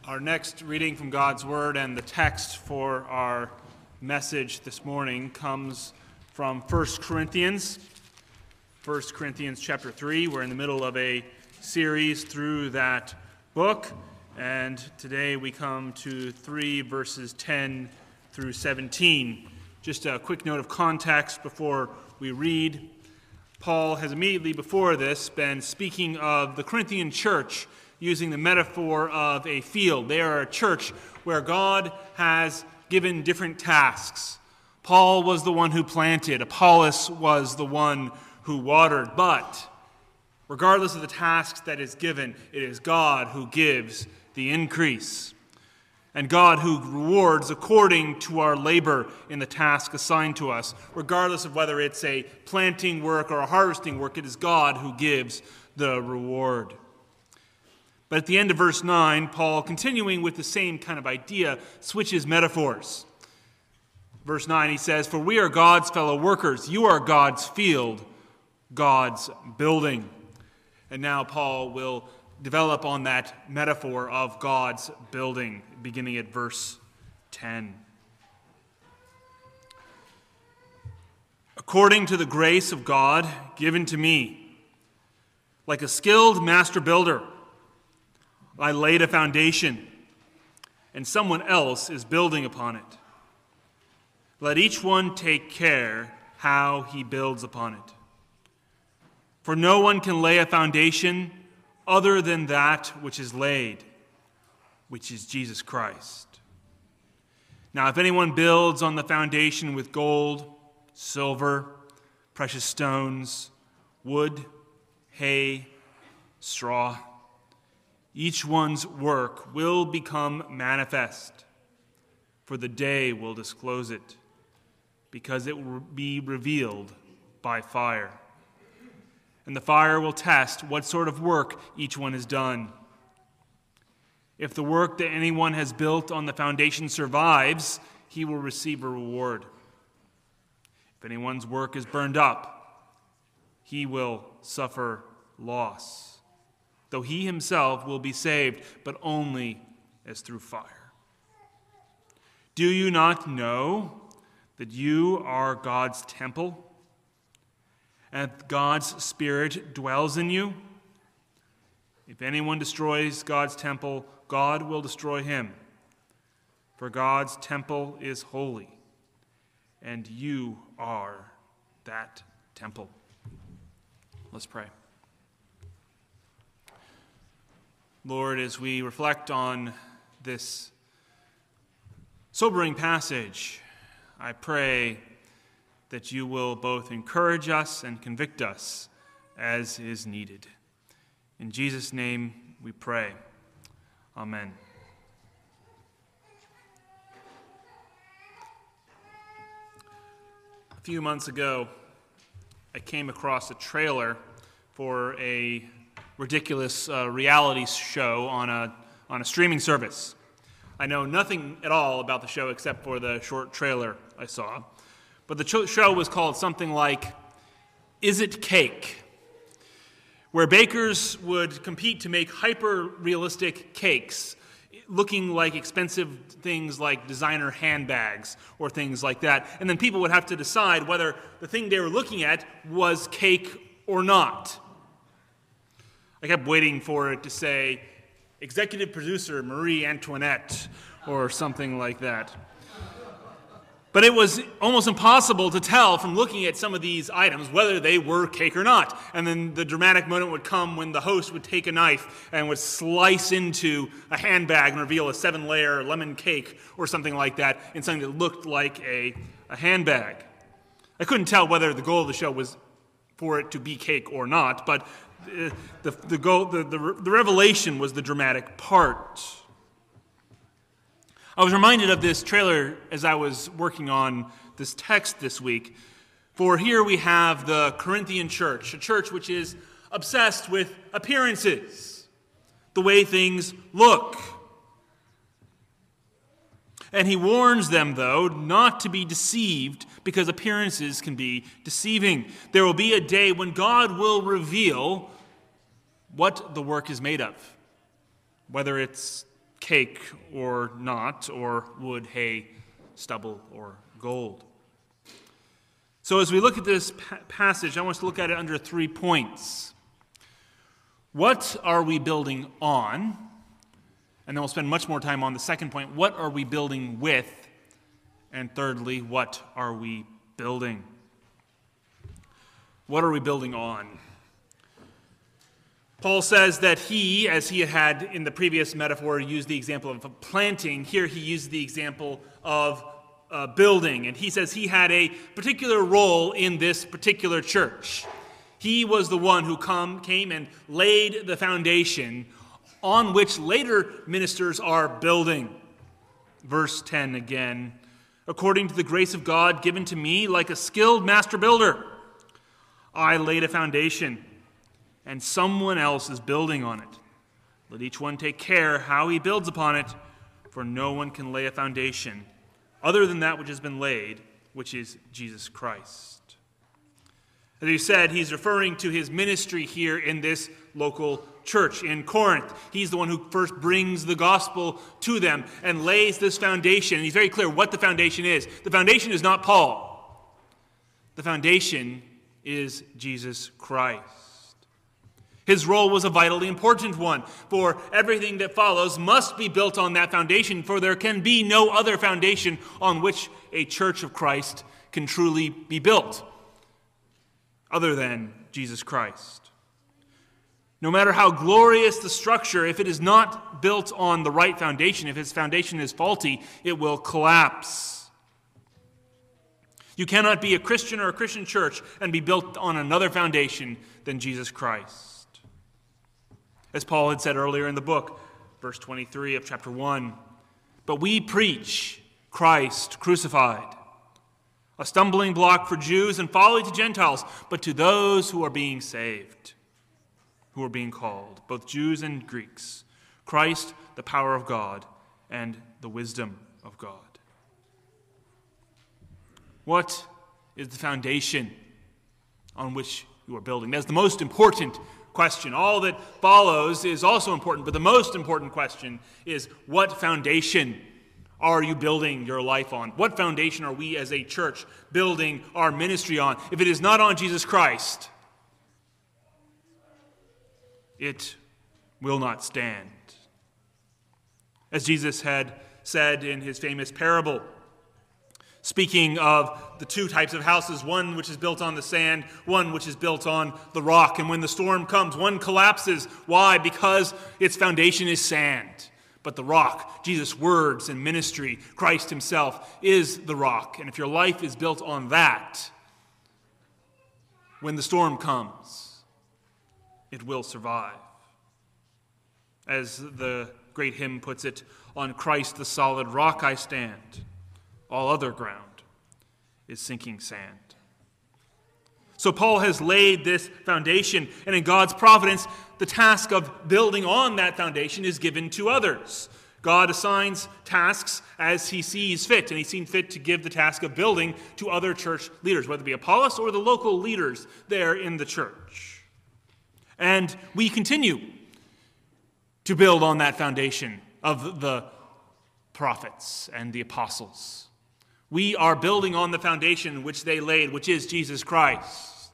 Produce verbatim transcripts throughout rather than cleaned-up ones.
Our next reading from God's Word and the text for our message this morning comes from First Corinthians. First Corinthians chapter three. We're in the middle of a series through that book, and today we come to three verses ten through seventeen. Just a quick note of context before we read. Paul has immediately before this been speaking of the Corinthian church using the metaphor of a field. They are a church where God has given different tasks. Paul was the one who planted. Apollos was the one who watered. But regardless of the tasks that is given, it is God who gives the increase. And God who rewards according to our labor in the task assigned to us. Regardless of whether it's a planting work or a harvesting work, it is God who gives the reward. But at the end of verse nine, Paul, continuing with the same kind of idea, switches metaphors. Verse nine, he says, "For we are God's fellow workers. You are God's field, God's building." And now Paul will develop on that metaphor of God's building, beginning at verse ten. "According to the grace of God given to me, like a skilled master builder, I laid a foundation, and someone else is building upon it. Let each one take care how he builds upon it. For no one can lay a foundation other than that which is laid, which is Jesus Christ. Now, if anyone builds on the foundation with gold, silver, precious stones, wood, hay, straw, each one's work will become manifest, for the day will disclose it, because it will be revealed by fire. And the fire will test what sort of work each one has done. If the work that anyone has built on the foundation survives, he will receive a reward. If anyone's work is burned up, he will suffer loss, though he himself will be saved, but only as through fire. Do you not know that you are God's temple, and God's Spirit dwells in you? If anyone destroys God's temple, God will destroy him. For God's temple is holy, and you are that temple." Let's pray. Lord, as we reflect on this sobering passage, I pray that you will both encourage us and convict us as is needed. In Jesus' name we pray. Amen. A few months ago, I came across a trailer for a ridiculous uh, reality show on a on a streaming service. I know nothing at all about the show except for the short trailer I saw. But the ch- show was called something like Is It Cake?, where bakers would compete to make hyper-realistic cakes, looking like expensive things like designer handbags or things like that. And then people would have to decide whether the thing they were looking at was cake or not. I kept waiting for it to say, executive producer Marie Antoinette, or something like that. But it was almost impossible to tell from looking at some of these items whether they were cake or not. And then the dramatic moment would come when the host would take a knife and would slice into a handbag and reveal a seven-layer lemon cake or something like that in something that looked like a, a handbag. I couldn't tell whether the goal of the show was for it to be cake or not, but The, the, the, goal, the, the, the revelation was the dramatic part. I was reminded of this trailer as I was working on this text this week. For here we have the Corinthian church, a church which is obsessed with appearances, the way things look. And he warns them, though, not to be deceived because appearances can be deceiving. There will be a day when God will reveal what the work is made of, whether it's cake or not, or wood, hay, stubble, or gold. So as we look at this pa- passage, I want us to look at it under three points. What are we building on? And then we'll spend much more time on the second point. What are we building with? And thirdly, what are we building? What are we building on? Paul says that he, as he had in the previous metaphor, used the example of planting. Here he used the example of uh, building. And he says he had a particular role in this particular church. He was the one who come, came and laid the foundation on which later ministers are building. Verse ten again. According to the grace of God given to me, like a skilled master builder, I laid a foundation, and someone else is building on it. Let each one take care how he builds upon it, for no one can lay a foundation other than that which has been laid, which is Jesus Christ. As he said, he's referring to his ministry here in this local church in Corinth. He's the one who first brings the gospel to them and lays this foundation. And he's very clear what the foundation is. The foundation is not Paul. The foundation is Jesus Christ. His role was a vitally important one, for everything that follows must be built on that foundation, for there can be no other foundation on which a church of Christ can truly be built other than Jesus Christ. No matter how glorious the structure, if it is not built on the right foundation, if its foundation is faulty, it will collapse. You cannot be a Christian or a Christian church and be built on another foundation than Jesus Christ. As Paul had said earlier in the book, verse twenty-three of chapter one, but we preach Christ crucified, a stumbling block for Jews and folly to Gentiles, but to those who are being saved, who are being called, both Jews and Greeks, Christ, the power of God and the wisdom of God. What is the foundation on which you are building? That's the most important question. All that follows is also important, but the most important question is, what foundation are you building your life on? What foundation are we as a church building our ministry on? If it is not on Jesus Christ, it will not stand. As Jesus had said in his famous parable, speaking of the two types of houses, one which is built on the sand, one which is built on the rock. And when the storm comes, one collapses. Why? Because its foundation is sand. But the rock, Jesus' words and ministry, Christ himself, is the rock. And if your life is built on that, when the storm comes, it will survive. As the great hymn puts it, on Christ the solid rock I stand. All other ground is sinking sand. So Paul has laid this foundation, and in God's providence, the task of building on that foundation is given to others. God assigns tasks as he sees fit, and he's seen fit to give the task of building to other church leaders, whether it be Apollos or the local leaders there in the church. And we continue to build on that foundation of the prophets and the apostles. We are building on the foundation which they laid, which is Jesus Christ.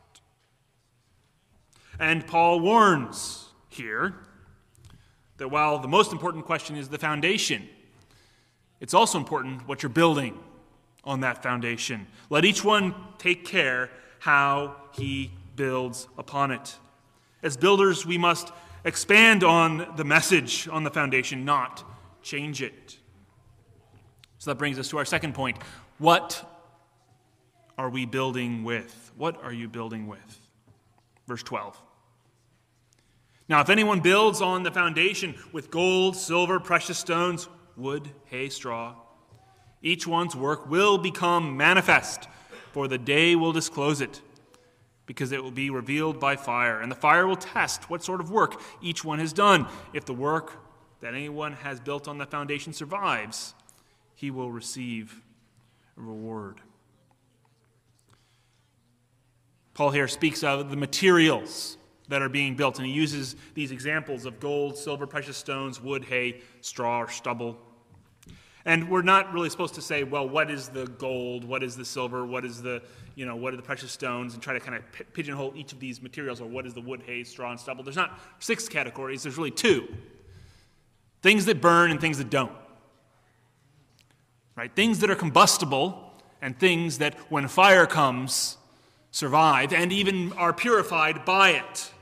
And Paul warns here that while the most important question is the foundation, it's also important what you're building on that foundation. Let each one take care how he builds upon it. As builders, we must expand on the message on the foundation, not change it. So that brings us to our second point. What are we building with? What are you building with? Verse twelve. Now, if anyone builds on the foundation with gold, silver, precious stones, wood, hay, straw, each one's work will become manifest, for the day will disclose it, because it will be revealed by fire. And the fire will test what sort of work each one has done. If the work that anyone has built on the foundation survives, he will receive a reward. Paul here speaks of the materials that are being built. And he uses these examples of gold, silver, precious stones, wood, hay, straw, or stubble. And we're not really supposed to say, well, what is the gold, what is the silver, what is the, you know, what are the precious stones, and try to kind of p- pigeonhole each of these materials, or what is the wood, hay, straw, and stubble. There's not six categories, there's really two. Things that burn and things that don't. Right? Things that are combustible and things that, when fire comes, survive and even are purified by it.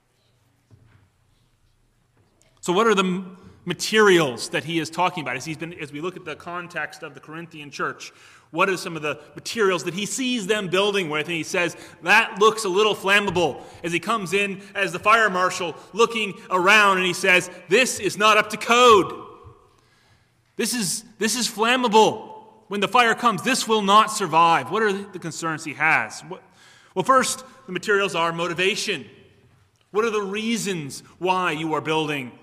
So what are the materials that he is talking about? As he's been, as we look at the context of the Corinthian church, what are some of the materials that he sees them building with? And he says, that looks a little flammable. As he comes in as the fire marshal looking around, and he says, this is not up to code. This is, this is flammable. When the fire comes, this will not survive. What are the concerns he has? What, well, first, the materials are motivation. What are the reasons why you are building?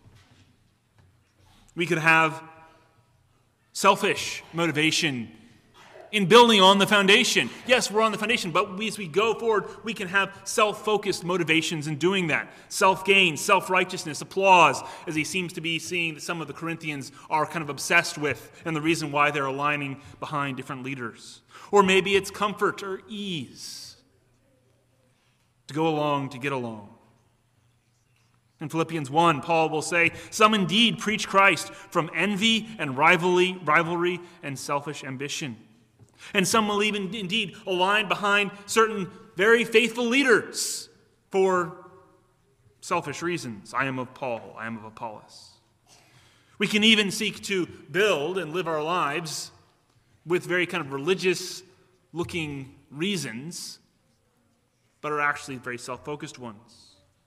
We could have selfish motivation in building on the foundation. Yes, we're on the foundation, but we, as we go forward, we can have self-focused motivations in doing that. Self-gain, self-righteousness, applause, as he seems to be seeing that some of the Corinthians are kind of obsessed with, and the reason why they're aligning behind different leaders. Or maybe it's comfort or ease to go along, to get along. In Philippians one, Paul will say, some indeed preach Christ from envy and rivalry, rivalry and selfish ambition. And some will even indeed align behind certain very faithful leaders for selfish reasons. I am of Paul, I am of Apollos. We can even seek to build and live our lives with very kind of religious-looking reasons, but are actually very self-focused ones.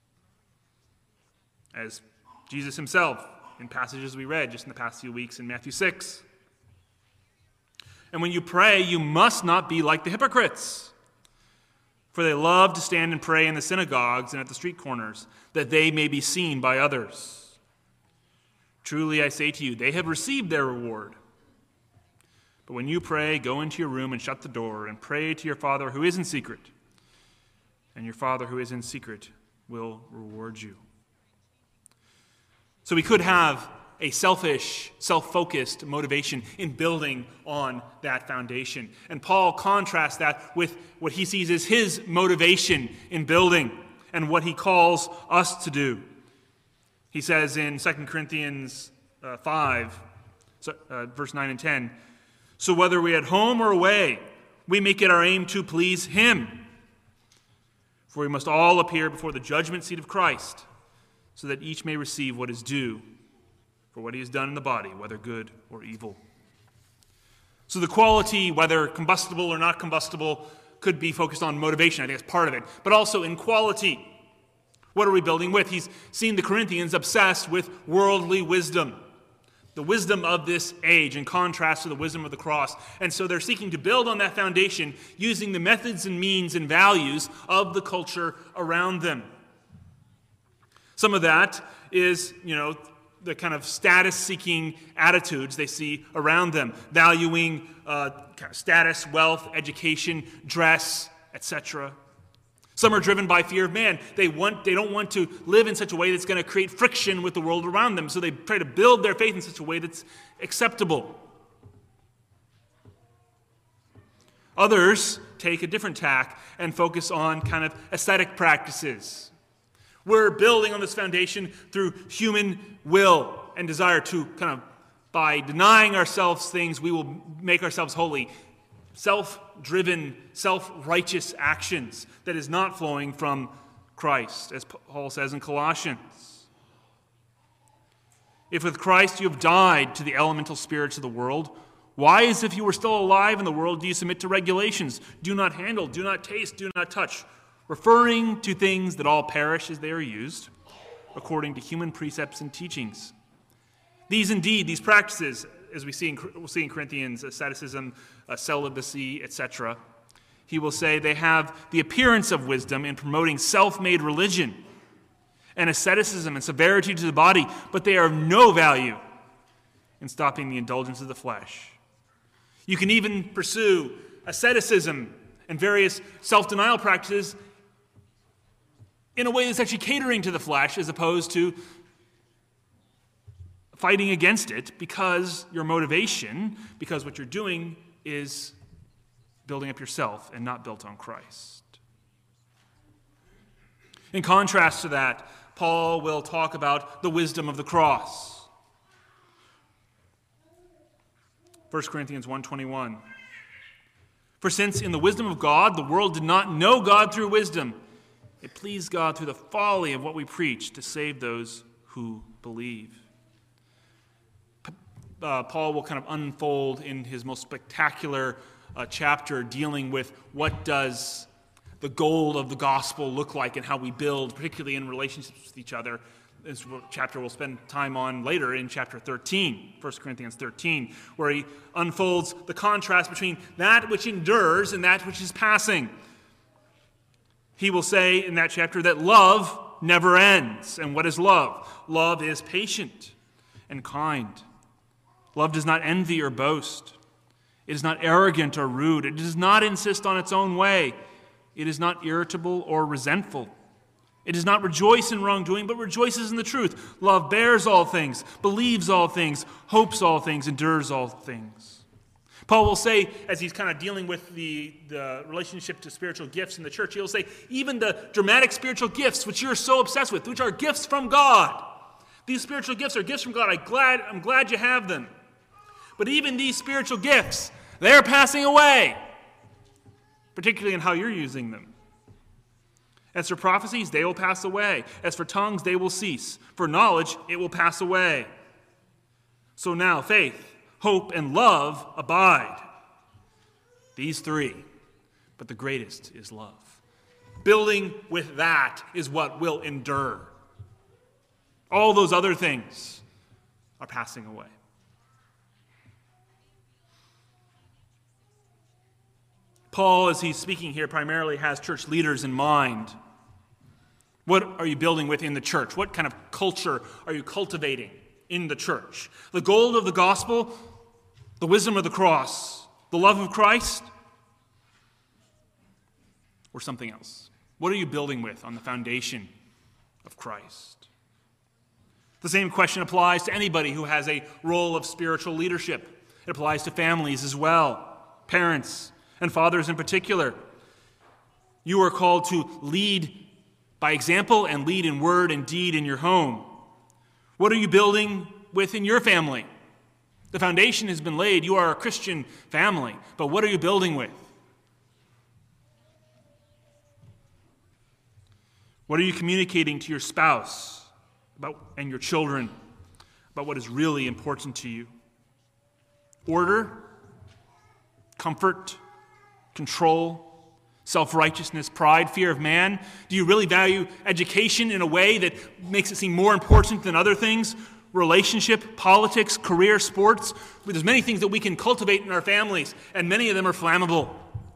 As Jesus himself, in passages we read just in the past few weeks in Matthew six. And when you pray, you must not be like the hypocrites, for they love to stand and pray in the synagogues and at the street corners, that they may be seen by others. Truly I say to you, they have received their reward. But when you pray, go into your room and shut the door, and pray to your Father who is in secret, and your Father who is in secret will reward you. So we could have a selfish, self-focused motivation in building on that foundation. And Paul contrasts that with what he sees as his motivation in building and what he calls us to do. He says in Second Corinthians uh, five, so, uh, verse nine and ten, so whether we're at home or away, we make it our aim to please him. For we must all appear before the judgment seat of Christ, so that each may receive what is due for what he has done in the body, whether good or evil. So the quality, whether combustible or not combustible, could be focused on motivation. I think that's part of it. But also in quality. What are we building with? He's seen the Corinthians obsessed with worldly wisdom, the wisdom of this age in contrast to the wisdom of the cross. And so they're seeking to build on that foundation using the methods and means and values of the culture around them. Some of that is, you know, the kind of status-seeking attitudes they see around them, valuing uh, kind of status, wealth, education, dress, et cetera. Some are driven by fear of man. They want, they don't want to live in such a way that's going to create friction with the world around them, so they try to build their faith in such a way that's acceptable. Others take a different tack and focus on kind of aesthetic practices. We're building on this foundation through human will and desire to kind of, by denying ourselves things, we will make ourselves holy. Self-driven, self-righteous actions that is not flowing from Christ, as Paul says in Colossians. If with Christ you have died to the elemental spirits of the world, why, as if you were still alive in the world, do you submit to regulations? Do not handle, do not taste, do not touch, referring to things that all perish as they are used, according to human precepts and teachings. These indeed, these practices, as we see in, we'll see in Corinthians, asceticism, uh, celibacy, et cetera, he will say they have the appearance of wisdom in promoting self-made religion and asceticism and severity to the body, but they are of no value in stopping the indulgence of the flesh. You can even pursue asceticism and various self-denial practices in a way that's actually catering to the flesh as opposed to fighting against it because your motivation, because what you're doing is building up yourself and not built on Christ. In contrast to that, Paul will talk about the wisdom of the cross. First Corinthians one twenty-one. For since in the wisdom of God, the world did not know God through wisdom, it pleased God through the folly of what we preach to save those who believe. Uh, Paul will kind of unfold in his most spectacular uh, chapter dealing with what does the goal of the gospel look like and how we build, particularly in relationships with each other. This chapter we'll spend time on later in chapter thirteen, First Corinthians thirteen, where he unfolds the contrast between that which endures and that which is passing. He will say in that chapter that love never ends. And what is love? Love is patient and kind. Love does not envy or boast. It is not arrogant or rude. It does not insist on its own way. It is not irritable or resentful. It does not rejoice in wrongdoing, but rejoices in the truth. Love bears all things, believes all things, hopes all things, endures all things. Paul will say, as he's kind of dealing with the, the relationship to spiritual gifts in the church, he'll say, even the dramatic spiritual gifts, which you're so obsessed with, which are gifts from God. These spiritual gifts are gifts from God. I'm glad, I'm glad you have them. But even these spiritual gifts, they're passing away, particularly in how you're using them. As for prophecies, they will pass away. As for tongues, they will cease. For knowledge, it will pass away. So now, faith, hope, and love abide. These three, but the greatest is love. Building with that is what will endure. All those other things are passing away. Paul, as he's speaking here, primarily has church leaders in mind. What are you building with in the church? What kind of culture are you cultivating in the church? The goal of the gospel, the wisdom of the cross, the love of Christ, or something else? What are you building with on the foundation of Christ? The same question applies to anybody who has a role of spiritual leadership. It applies to families as well, parents, and fathers in particular. You are called to lead by example and lead in word and deed in your home. What are you building with in your family? The foundation has been laid. You are a Christian family, but what are you building with? What are you communicating to your spouse about and your children about what is really important to you? Order, comfort, control, self-righteousness, pride, fear of man? Do you really value education in a way that makes it seem more important than other things? Relationship, politics, career, sports? There's many things that we can cultivate in our families, and many of them are flammable.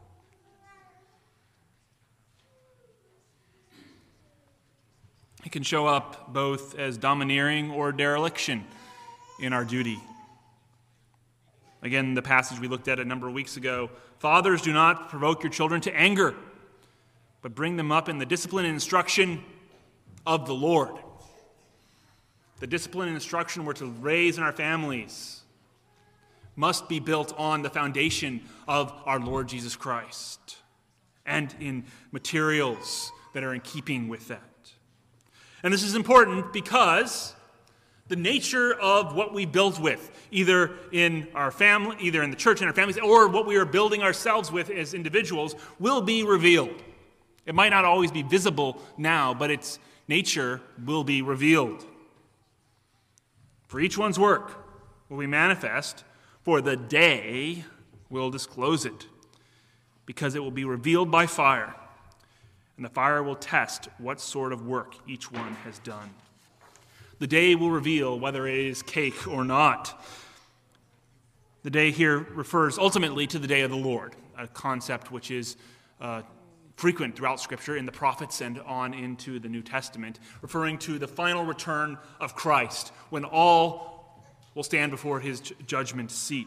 It can show up both as domineering or dereliction in our duty. Again, the passage we looked at a number of weeks ago, fathers, do not provoke your children to anger, but bring them up in the discipline and instruction of the Lord. The discipline and instruction we're to raise in our families must be built on the foundation of our Lord Jesus Christ and in materials that are in keeping with that. And this is important because the nature of what we build with, either in our family, either in the church and our families, or what we are building ourselves with as individuals, will be revealed. It might not always be visible now, but its nature will be revealed. For each one's work will be manifest, for the day will disclose it, because it will be revealed by fire, and the fire will test what sort of work each one has done. The day will reveal whether it is cake or not. The day here refers ultimately to the day of the Lord, a concept which is uh, frequent throughout Scripture in the prophets and on into the New Testament, referring to the final return of Christ, when all will stand before his judgment seat.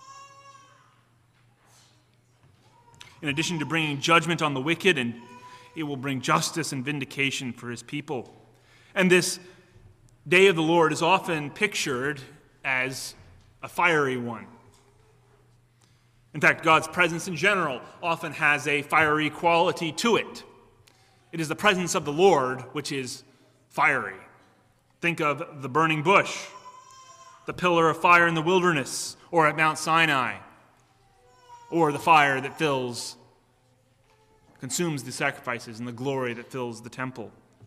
In addition to bringing judgment on the wicked and It will bring justice and vindication for his people. And this day of the Lord is often pictured as a fiery one. In fact, God's presence in general often has a fiery quality to it. It is the presence of the Lord which is fiery. Think of the burning bush, the pillar of fire in the wilderness, or at Mount Sinai, or the fire that fills, consumes the sacrifices, and the glory that fills the temple.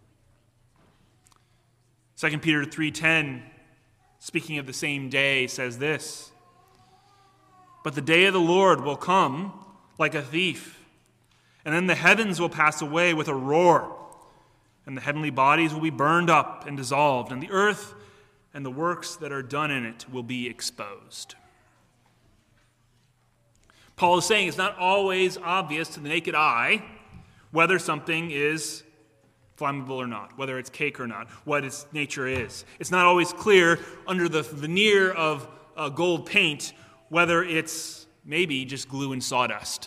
Second Peter three ten, speaking of the same day, says this, "But the day of the Lord will come like a thief, and then the heavens will pass away with a roar, and the heavenly bodies will be burned up and dissolved, and the earth and the works that are done in it will be exposed." Paul is saying it's not always obvious to the naked eye whether something is flammable or not, whether it's cake or not, what its nature is. It's not always clear under the veneer of uh, gold paint whether it's maybe just glue and sawdust.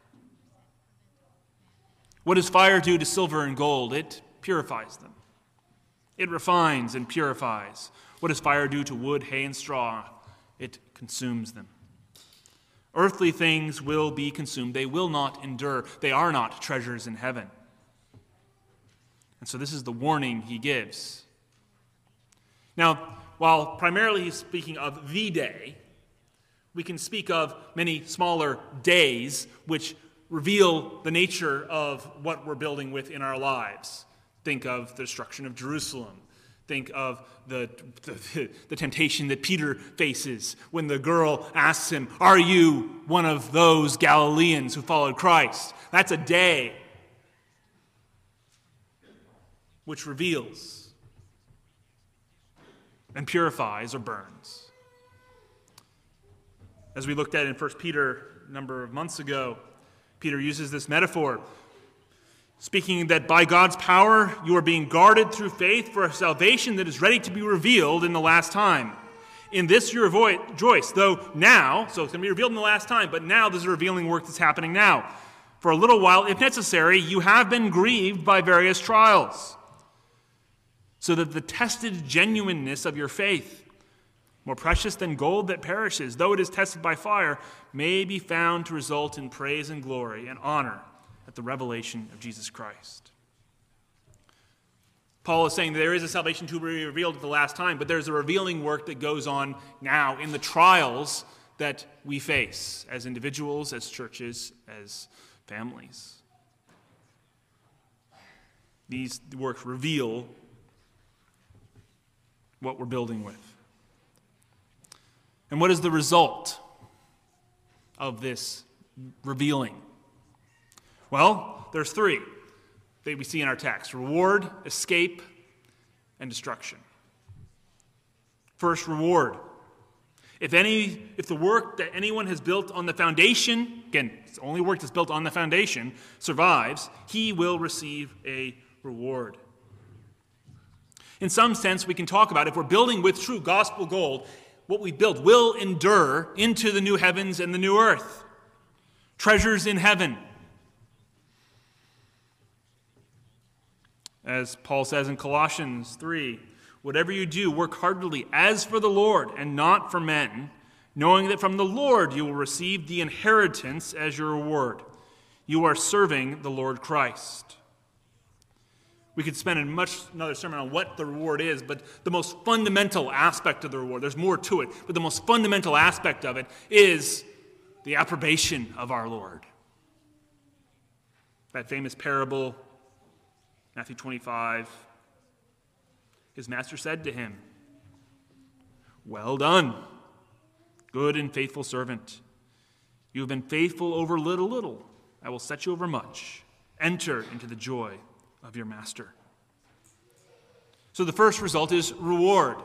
What does fire do to silver and gold? It purifies them. It refines and purifies. What does fire do to wood, hay, and straw? It consumes them. Earthly things will be consumed. They will not endure. They are not treasures in heaven. And so this is the warning he gives. Now, while primarily he's speaking of the day, we can speak of many smaller days which reveal the nature of what we're building with in our lives. Think of the destruction of Jerusalem. Think of the, the, the temptation that Peter faces when the girl asks him, "Are you one of those Galileans who followed Christ?" That's a day which reveals and purifies or burns. As we looked at in First Peter a number of months ago, Peter uses this metaphor, speaking that by God's power you are being guarded through faith for a salvation that is ready to be revealed in the last time. In this you rejoice, though now, so it's going to be revealed in the last time, but now there's a revealing work that's happening now. For a little while, if necessary, you have been grieved by various trials, so that the tested genuineness of your faith, more precious than gold that perishes, though it is tested by fire, may be found to result in praise and glory and honor at the revelation of Jesus Christ. Paul is saying that there is a salvation to be revealed at the last time, but there's a revealing work that goes on now in the trials that we face as individuals, as churches, as families. These works reveal what we're building with. And what is the result of this revealing? Well, there's three that we see in our text: reward, escape, and destruction. First, reward. If any, if the work that anyone has built on the foundation, again, it's the only work that's built on the foundation, survives, he will receive a reward. In some sense, we can talk about if we're building with true gospel gold, what we build will endure into the new heavens and the new earth. Treasures in heaven. As Paul says in Colossians three, whatever you do, work heartily as for the Lord and not for men, knowing that from the Lord you will receive the inheritance as your reward. You are serving the Lord Christ. We could spend a much another sermon on what the reward is, but the most fundamental aspect of the reward, there's more to it, but the most fundamental aspect of it is the approbation of our Lord. That famous parable, Matthew twenty-five, his master said to him, "Well done, good and faithful servant. You have been faithful over little, little. I will set you over much. Enter into the joy of your master." So the first result is reward.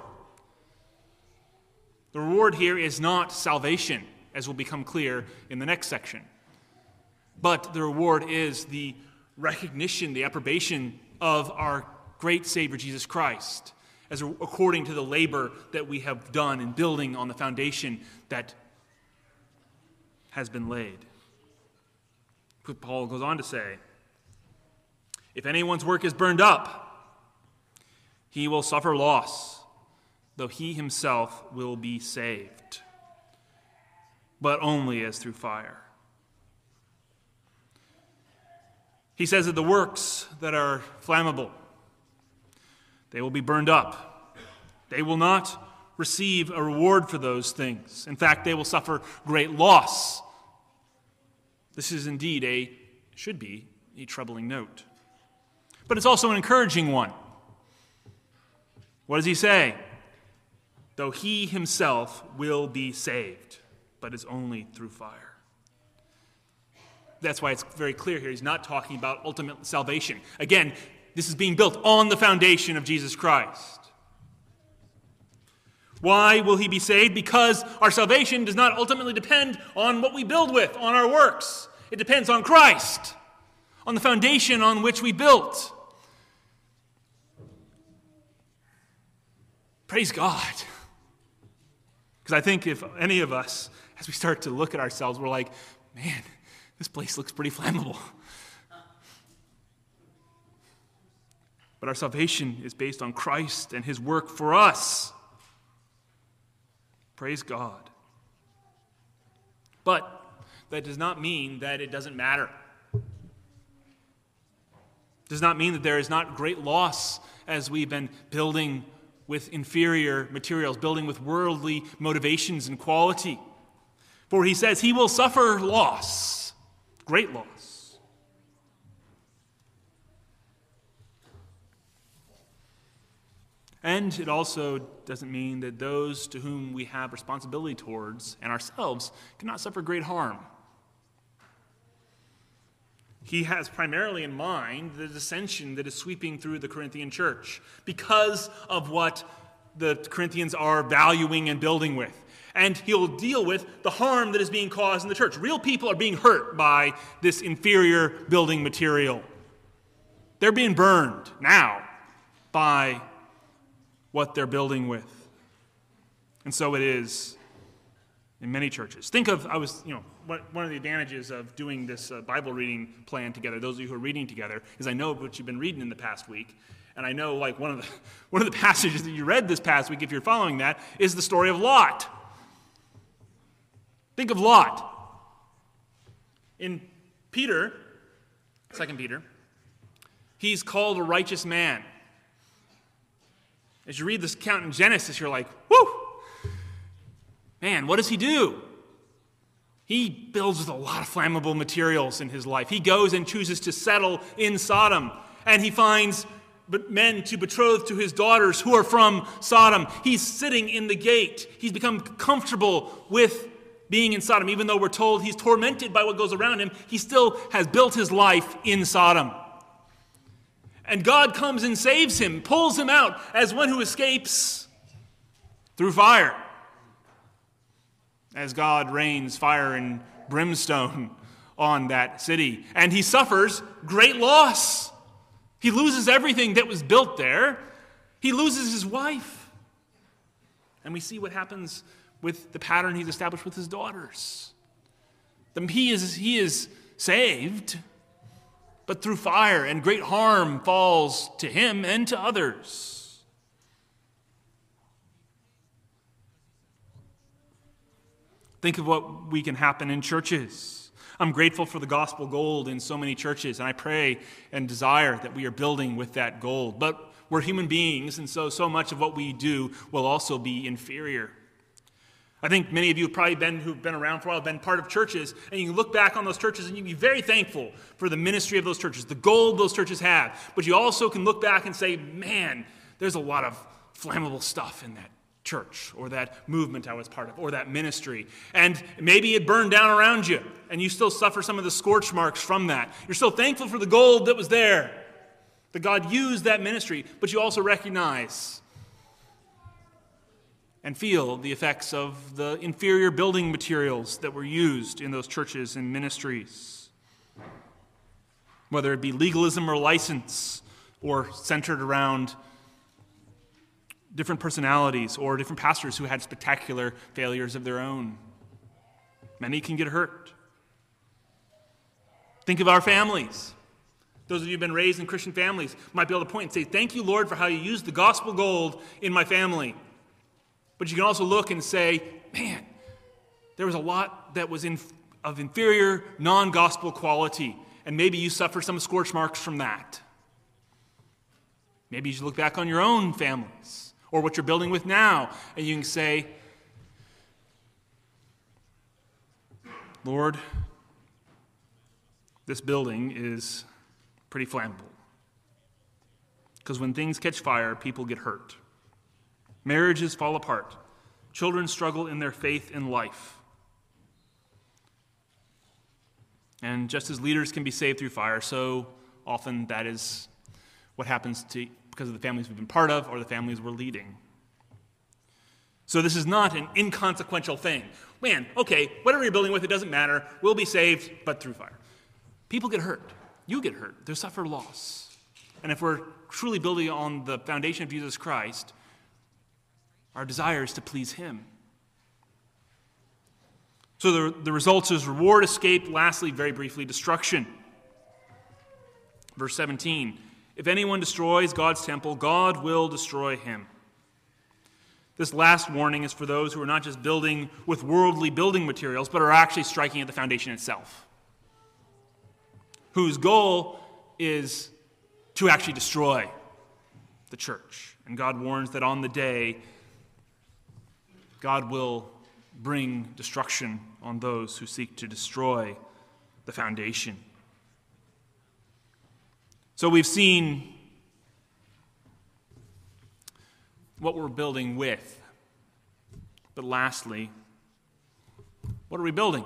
The reward here is not salvation, as will become clear in the next section. But the reward is the recognition, the approbation of our great Savior Jesus Christ, as according to the labor that we have done in building on the foundation that has been laid. Paul goes on to say, If anyone's work is burned up, he will suffer loss, though he himself will be saved, but only as through fire. He says that the works that are flammable, they will be burned up. They will not receive a reward for those things. In fact, they will suffer great loss. This is indeed a, should be, a troubling note. But it's also an encouraging one. What does he say? Though he himself will be saved, but it's only through fire. That's why it's very clear here. He's not talking about ultimate salvation. Again, this is being built on the foundation of Jesus Christ. Why will he be saved? Because our salvation does not ultimately depend on what we build with, on our works. It depends on Christ, on the foundation on which we built. Praise God. Because I think if any of us, as we start to look at ourselves, we're like, man, this place looks pretty flammable. But our salvation is based on Christ and his work for us. Praise God. But that does not mean that it doesn't matter. It does not mean that there is not great loss as we've been building with inferior materials, building with worldly motivations and quality. For he says he will suffer loss, great loss. And it also doesn't mean that those to whom we have responsibility towards and ourselves cannot suffer great harm. He has primarily in mind the dissension that is sweeping through the Corinthian church because of what the Corinthians are valuing and building with. And he'll deal with the harm that is being caused in the church. Real people are being hurt by this inferior building material. They're being burned now by what they're building with. And so it is in many churches. Think of, I was, you know, one of the advantages of doing this uh, Bible reading plan together, those of you who are reading together, is I know what you've been reading in the past week. And I know, like, one of the one of the passages that you read this past week, if you're following that, is the story of Lot. Think of Lot. In Peter, Second Peter, he's called a righteous man. As you read this account in Genesis, you're like, whoo! Man, what does he do? He builds with a lot of flammable materials in his life. He goes and chooses to settle in Sodom, and he finds men to betroth to his daughters who are from Sodom. He's sitting in the gate. He's become comfortable with being in Sodom. Even though we're told he's tormented by what goes around him, he still has built his life in Sodom. And God comes and saves him, pulls him out as one who escapes through fire. As God rains fire and brimstone on that city. And he suffers great loss. He loses everything that was built there. He loses his wife. And we see what happens with the pattern he's established with his daughters. He is, he is saved, but through fire, and great harm falls to him and to others. Think of what we can happen in churches. I'm grateful for the gospel gold in so many churches, and I pray and desire that we are building with that gold. But we're human beings, and so so much of what we do will also be inferior. I think many of you have probably been, who've been around for a while, have been part of churches, and you can look back on those churches and you can be very thankful for the ministry of those churches, the gold those churches have. But you also can look back and say, man, there's a lot of flammable stuff in that church or that movement I was part of or that ministry. And maybe it burned down around you and you still suffer some of the scorch marks from that. You're still thankful for the gold that was there, that God used that ministry, but you also recognize and feel the effects of the inferior building materials that were used in those churches and ministries. Whether it be legalism or license or centered around different personalities or different pastors who had spectacular failures of their own. Many can get hurt. Think of our families. Those of you who have been raised in Christian families might be able to point and say, thank you, Lord, for how you used the gospel gold in my family. But you can also look and say, man, there was a lot that was in, of inferior, non-gospel quality, and maybe you suffer some scorch marks from that. Maybe you should look back on your own families or what you're building with now, and you can say, Lord, this building is pretty flammable. Because when things catch fire, people get hurt. Marriages fall apart. Children struggle in their faith in life. And just as leaders can be saved through fire, so often that is what happens to because of the families we've been part of or the families we're leading. So this is not an inconsequential thing. Man, okay, whatever you're building with, it doesn't matter. We'll be saved, but through fire. People get hurt. You get hurt. They suffer loss. And if we're truly building on the foundation of Jesus Christ, our desire is to please him. So the, the results is reward, escape, lastly, very briefly, destruction. Verse seventeen, if anyone destroys God's temple, God will destroy him. This last warning is for those who are not just building with worldly building materials, but are actually striking at the foundation itself, whose goal is to actually destroy the church. And God warns that on the day, God will bring destruction on those who seek to destroy the foundation. So we've seen what we're building with. But lastly, what are we building?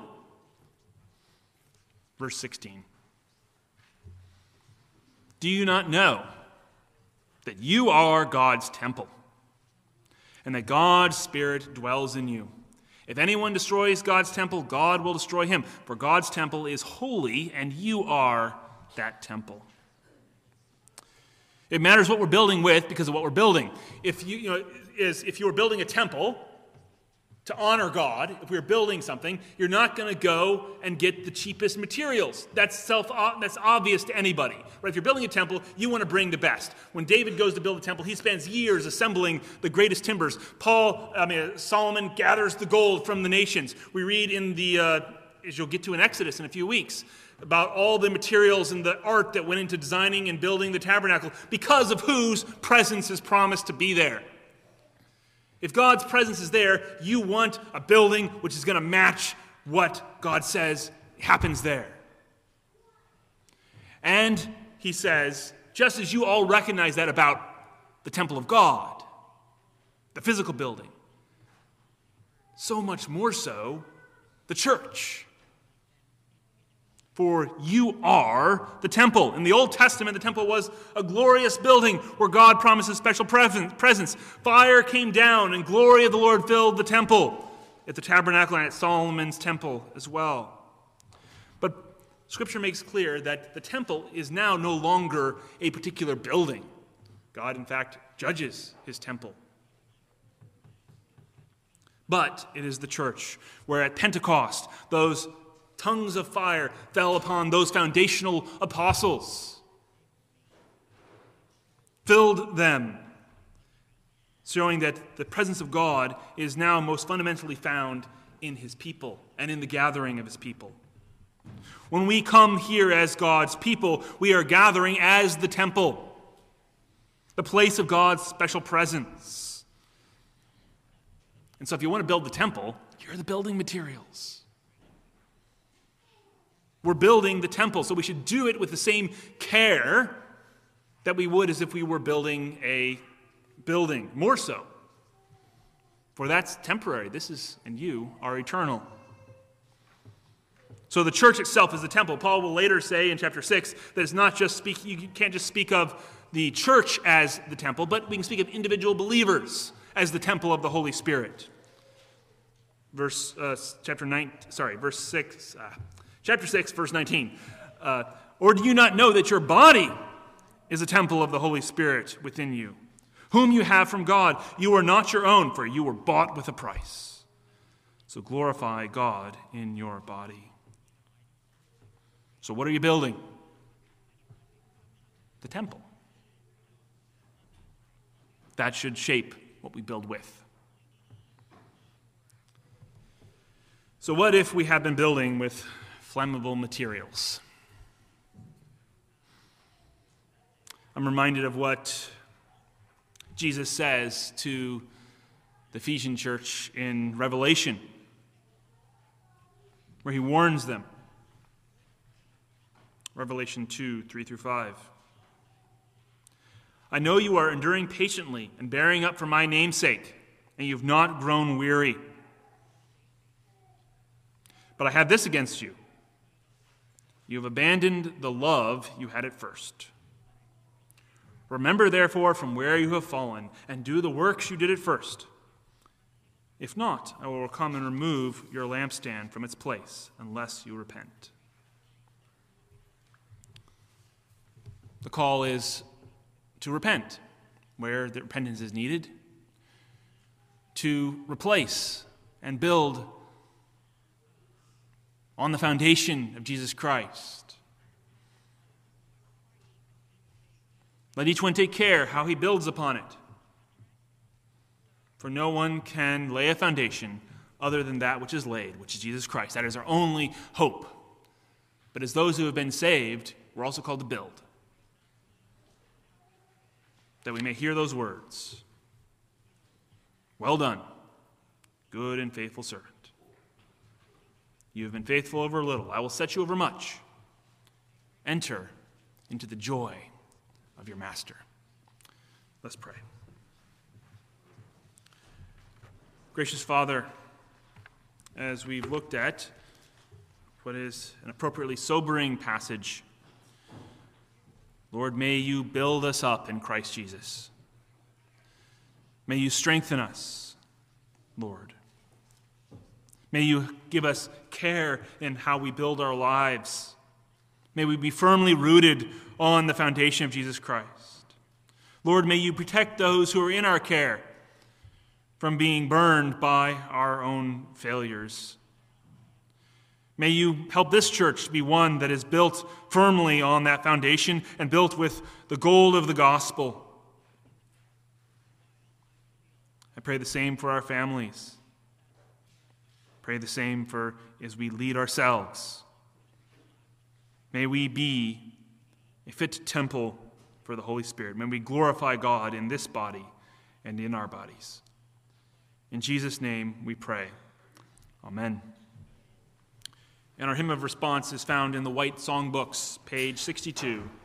Verse sixteen. Do you not know that you are God's temple, and that God's Spirit dwells in you? If anyone destroys God's temple, God will destroy him, for God's temple is holy, and you are that temple. It matters what we're building with because of what we're building. If you, you know, is if you were building a temple to honor God, if we were building something, you're not going to go and get the cheapest materials. That's self. That's obvious to anybody. Right? If you're building a temple, you want to bring the best. When David goes to build a temple, he spends years assembling the greatest timbers. Paul, I mean Solomon, gathers the gold from the nations. We read in the, uh, as you'll get to in Exodus in a few weeks, about all the materials and the art that went into designing and building the tabernacle because of whose presence is promised to be there. If God's presence is there, you want a building which is going to match what God says happens there. And he says, just as you all recognize that about the temple of God, the physical building, so much more so the church. For you are the temple. In the Old Testament, the temple was a glorious building where God promises special presence. Fire came down and glory of the Lord filled the temple at the tabernacle and at Solomon's temple as well. But Scripture makes clear that the temple is now no longer a particular building. God, in fact, judges his temple. But it is the church where at Pentecost, those tongues of fire fell upon those foundational apostles, filled them, showing that the presence of God is now most fundamentally found in his people and in the gathering of his people. When we come here as God's people, we are gathering as the temple, the place of God's special presence. And so if you want to build the temple, here are the building materials. We're building the temple, so we should do it with the same care that we would as if we were building a building, more so. For that's temporary. This is, and you are eternal. So the church itself is the temple. Paul will later say in chapter six that it's not just speak, you can't just speak of the church as the temple, but we can speak of individual believers as the temple of the Holy Spirit. Verse, uh, chapter nine, sorry, verse six, uh, Chapter six, verse nineteen. Uh, or do you not know that your body is a temple of the Holy Spirit within you, whom you have from God? You are not your own, for you were bought with a price. So glorify God in your body. So what are you building? the temple. That should shape what we build with. So what if we have been building with flammable materials? I'm reminded of what Jesus says to the Ephesian church in Revelation, where he warns them. Revelation two, three through five. I know you are enduring patiently and bearing up for my name's sake, and you have not grown weary. But I have this against you. You have abandoned the love you had at first. Remember, therefore, from where you have fallen, and do the works you did at first. If not, I will come and remove your lampstand from its place, unless you repent. The call is to repent, where the repentance is needed, to replace and build on the foundation of Jesus Christ. Let each one take care how he builds upon it. For no one can lay a foundation other than that which is laid, which is Jesus Christ. That is our only hope. But as those who have been saved, we're also called to build. That we may hear those words. Well done, good and faithful servant. You have been faithful over a little. I will set you over much. Enter into the joy of your master. Let's pray. Gracious Father, as we've looked at what is an appropriately sobering passage, Lord, may you build us up in Christ Jesus. May you strengthen us, Lord. May you give us care in how we build our lives. May we be firmly rooted on the foundation of Jesus Christ. Lord, may you protect those who are in our care from being burned by our own failures. May you help this church to be one that is built firmly on that foundation and built with the gold of the gospel. I pray the same for our families. Pray the same for as we lead ourselves. May we be a fit temple for the Holy Spirit. May we glorify God in this body and in our bodies. In Jesus' name we pray. Amen. And our hymn of response is found in the white songbooks, page sixty-two.